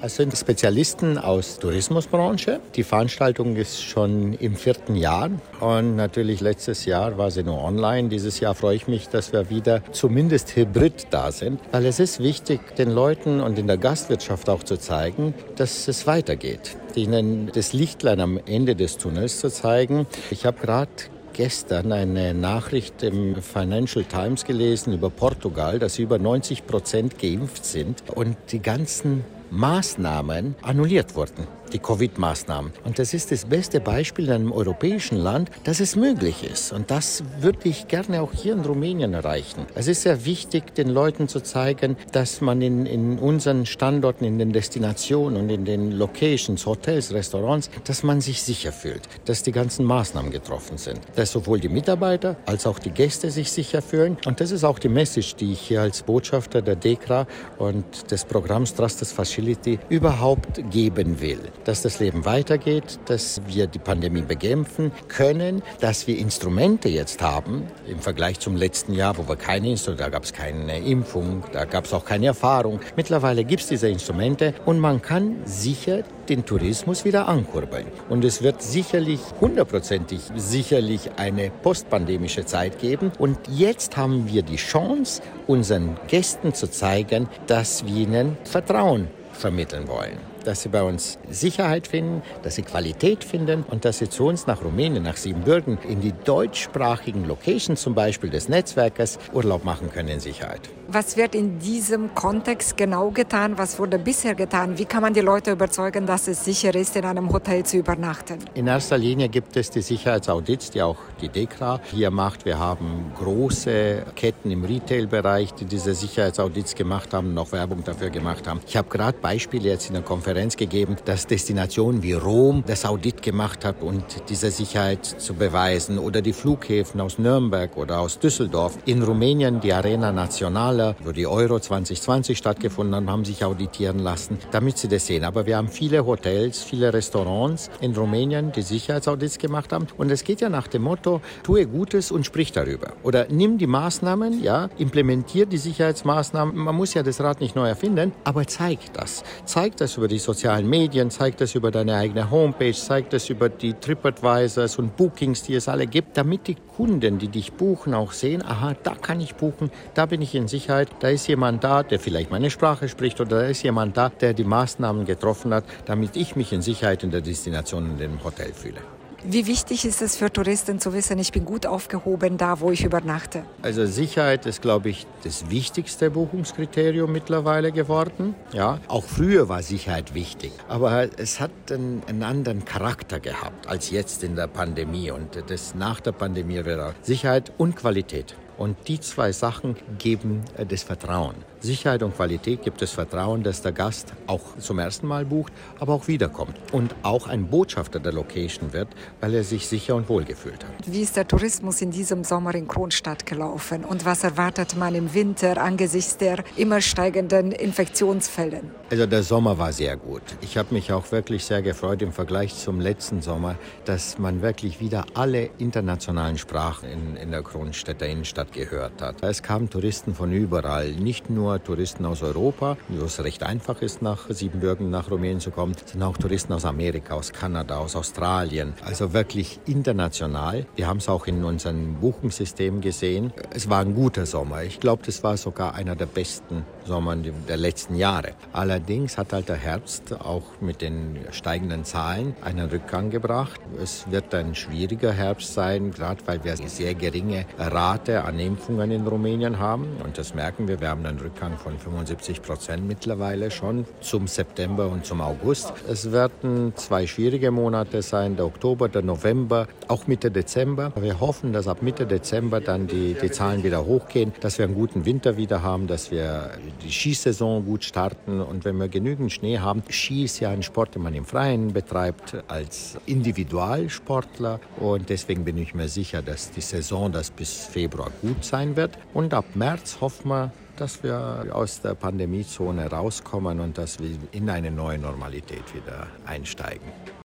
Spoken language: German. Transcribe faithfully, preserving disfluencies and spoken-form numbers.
Es sind Spezialisten aus Tourismusbranche. Die Veranstaltung ist schon im vierten Jahr und natürlich letztes Jahr war sie nur online. Dieses Jahr freue ich mich, dass wir wieder zumindest hybrid da sind, weil es ist wichtig, den Leuten und in der Gastwirtschaft auch zu zeigen, dass es weitergeht. Ihnen das Lichtlein am Ende des Tunnels zu zeigen. Ich habe gerade gestern eine Nachricht im Financial Times gelesen über Portugal, dass über neunzig Prozent geimpft sind und die ganzen Maßnahmen annulliert wurden, die Covid-Maßnahmen. Und das ist das beste Beispiel in einem europäischen Land, dass es möglich ist. Und das würde ich gerne auch hier in Rumänien erreichen. Es ist sehr wichtig, den Leuten zu zeigen, dass man in, in unseren Standorten, in den Destinationen und in den Locations, Hotels, Restaurants, dass man sich sicher fühlt, dass die ganzen Maßnahmen getroffen sind. Dass sowohl die Mitarbeiter als auch die Gäste sich sicher fühlen. Und das ist auch die Message, die ich hier als Botschafter der DEKRA und des Programms Trusted Facility überhaupt geben will. Dass das Leben weitergeht, dass wir die Pandemie bekämpfen können, dass wir Instrumente jetzt haben, im Vergleich zum letzten Jahr, wo wir keine Instrumente, da gab es keine Impfung, da gab es auch keine Erfahrung. Mittlerweile gibt es diese Instrumente und man kann sicher den Tourismus wieder ankurbeln. Und es wird sicherlich, hundertprozentig sicherlich eine postpandemische Zeit geben. Und jetzt haben wir die Chance, unseren Gästen zu zeigen, dass wir ihnen Vertrauen vermitteln wollen. Dass sie bei uns Sicherheit finden, dass sie Qualität finden und dass sie zu uns nach Rumänien, nach Siebenbürgen, in die deutschsprachigen Locations zum Beispiel des Netzwerkes Urlaub machen können in Sicherheit. Was wird in diesem Kontext genau getan? Was wurde bisher getan? Wie kann man die Leute überzeugen, dass es sicher ist, in einem Hotel zu übernachten? In erster Linie gibt es die Sicherheitsaudits, die auch die DEKRA hier macht. Wir haben große Ketten im Retail-Bereich, die diese Sicherheitsaudits gemacht haben und auch Werbung dafür gemacht haben. Ich habe gerade Beispiele jetzt in der Konferenz gegeben, dass Destinationen wie Rom das Audit gemacht hat, und diese Sicherheit zu beweisen, oder die Flughäfen aus Nürnberg oder aus Düsseldorf. In Rumänien die Arena Națională, wo die Euro zwanzig zwanzig stattgefunden haben, haben sich auditieren lassen, damit sie das sehen. Aber wir haben viele Hotels, viele Restaurants in Rumänien, die Sicherheitsaudits gemacht haben. Und es geht ja nach dem Motto, tue Gutes und sprich darüber. Oder nimm die Maßnahmen, ja, implementier die Sicherheitsmaßnahmen. Man muss ja das Rad nicht neu erfinden, aber zeig das. Zeig das über die sozialen Medien, zeig das über deine eigene Homepage, zeig das über die TripAdvisors und Bookings, die es alle gibt, damit die Kunden, die dich buchen, auch sehen, aha, da kann ich buchen, da bin ich in Sicherheit, da ist jemand da, der vielleicht meine Sprache spricht, oder da ist jemand da, der die Maßnahmen getroffen hat, damit ich mich in Sicherheit in der Destination und im Hotel fühle. Wie wichtig ist es für Touristen zu wissen, ich bin gut aufgehoben da, wo ich übernachte? Also Sicherheit ist, glaube ich, das wichtigste Buchungskriterium mittlerweile geworden. Ja, auch früher war Sicherheit wichtig, aber es hat einen, einen anderen Charakter gehabt als jetzt in der Pandemie, und das nach der Pandemie wäre Sicherheit und Qualität. Und die zwei Sachen geben das Vertrauen. Sicherheit und Qualität gibt das Vertrauen, dass der Gast auch zum ersten Mal bucht, aber auch wiederkommt. Und auch ein Botschafter der Location wird, weil er sich sicher und wohl gefühlt hat. Wie ist der Tourismus in diesem Sommer in Kronstadt gelaufen? Und was erwartet man im Winter angesichts der immer steigenden Infektionsfälle? Also der Sommer war sehr gut. Ich habe mich auch wirklich sehr gefreut im Vergleich zum letzten Sommer, dass man wirklich wieder alle internationalen Sprachen in, in der Kronstädter Innenstadt gehört hat. Es kamen Touristen von überall, nicht nur Touristen aus Europa, wo es recht einfach ist, nach Siebenbürgen, nach Rumänien zu kommen, sondern auch Touristen aus Amerika, aus Kanada, aus Australien. Also wirklich international. Wir haben es auch in unserem Buchungssystem gesehen. Es war ein guter Sommer. Ich glaube, das war sogar einer der besten Sommer der letzten Jahre. Allerdings hat halt der Herbst auch mit den steigenden Zahlen einen Rückgang gebracht. Es wird ein schwieriger Herbst sein, gerade weil wir eine sehr geringe Rate an Impfungen in Rumänien haben. Und das merken wir. Wir haben einen Rückgang von fünfundsiebzig Prozent mittlerweile schon zum September und zum August. Es werden zwei schwierige Monate sein, der Oktober, der November, auch Mitte Dezember. Wir hoffen, dass ab Mitte Dezember dann die, die Zahlen wieder hochgehen, dass wir einen guten Winter wieder haben, dass wir die Skisaison gut starten, und wenn wir genügend Schnee haben. Ski ist ja ein Sport, den man im Freien betreibt als Individualsportler, und deswegen bin ich mir sicher, dass die Saison das bis Februar gut sein wird, und ab März hoffen wir, dass wir aus der Pandemiezone rauskommen und dass wir in eine neue Normalität wieder einsteigen.